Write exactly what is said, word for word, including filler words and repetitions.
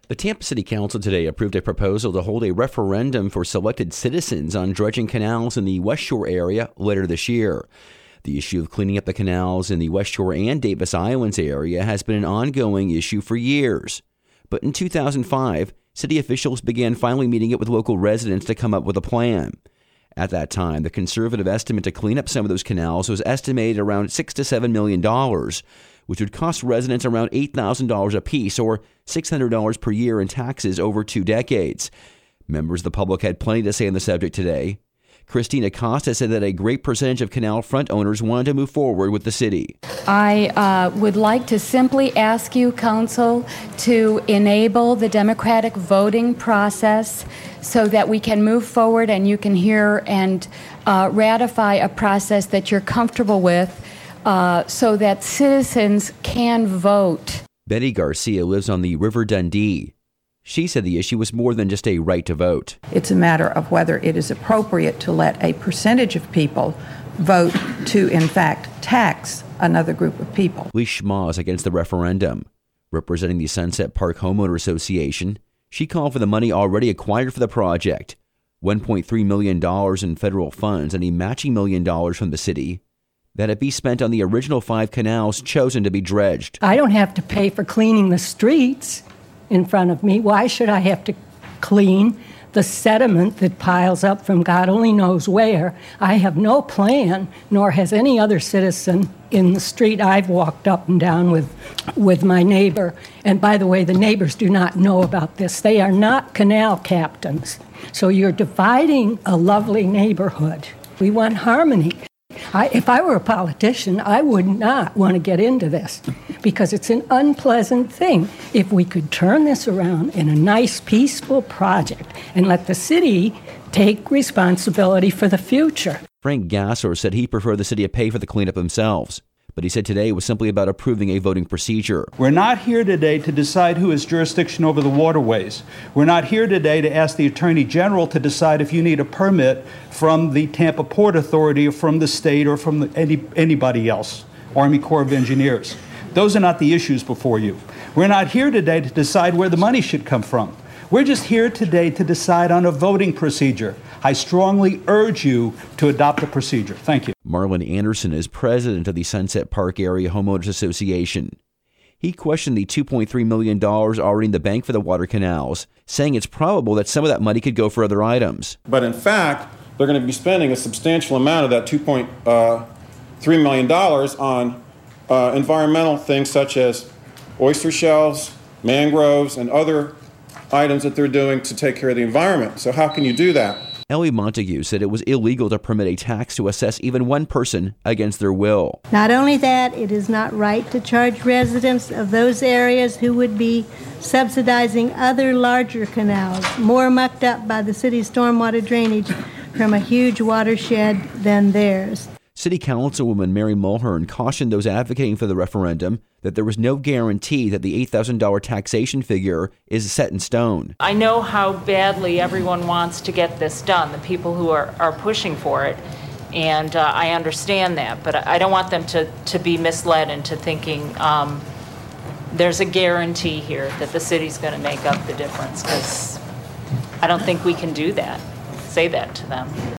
The Tampa City Council today approved a proposal to hold a referendum for selected citizens on dredging canals in the West Shore area later this year. The issue of cleaning up the canals in the West Shore and Davis Islands area has been an ongoing issue for years. But in two thousand five, city officials began finally meeting it with local residents to come up with a plan. At that time, the conservative estimate to clean up some of those canals was estimated around six to seven million dollars, which would cost residents around eight thousand dollars apiece, or six hundred dollars per year in taxes over two decades. Members of the public had plenty to say on the subject today. Christina Costa said that a great percentage of canal front owners wanted to move forward with the city. I uh, would like to simply ask you, Council, to enable the democratic voting process so that we can move forward and you can hear and uh, ratify a process that you're comfortable with uh, so that citizens can vote. Betty Garcia lives on the River Dundee. She said the issue was more than just a right to vote. It's a matter of whether it is appropriate to let a percentage of people vote to, in fact, tax another group of people. Lee Schma is against the referendum. Representing the Sunset Park Homeowner Association, she called for the money already acquired for the project, one point three million dollars in federal funds and a matching million dollars from the city, that it be spent on the original five canals chosen to be dredged. I don't have to pay for cleaning the streets in front of me. Why should I have to clean the sediment that piles up from God only knows where? I have no plan, nor has any other citizen in the street I've walked up and down with with my neighbor. And by the way, the neighbors do not know about this. They are not canal captains. So you're dividing a lovely neighborhood. We want harmony. I, if I were a politician, I would not want to get into this because it's an unpleasant thing. If we could turn this around in a nice, peaceful project and let the city take responsibility for the future. Frank Gassor said he preferred the city to pay for the cleanup themselves, but he said today it was simply about approving a voting procedure. We're not here today to decide who has jurisdiction over the waterways. We're not here today to ask the Attorney General to decide if you need a permit from the Tampa Port Authority or from the state or from the, any, anybody else, Army Corps of Engineers. Those are not the issues before you. We're not here today to decide where the money should come from. We're just here today to decide on a voting procedure. I strongly urge you to adopt the procedure. Thank you. Marlon Anderson is president of the Sunset Park Area Homeowners Association. He questioned the two point three million dollars already in the bank for the water canals, saying it's probable that some of that money could go for other items. But in fact, they're going to be spending a substantial amount of that two point three million dollars on uh, environmental things such as oyster shells, mangroves, and other items that they're doing to take care of the environment. So how can you do that? Ellie Montague said it was illegal to permit a tax to assess even one person against their will. Not only that, it is not right to charge residents of those areas who would be subsidizing other larger canals, more mucked up by the city's stormwater drainage from a huge watershed than theirs. City Councilwoman Mary Mulhern cautioned those advocating for the referendum that there was no guarantee that the eight thousand dollars taxation figure is set in stone. I know how badly everyone wants to get this done, the people who are, are pushing for it, and uh, I understand that, but I don't want them to, to be misled into thinking um, there's a guarantee here that the city's going to make up the difference, because I don't think we can do that, say that to them.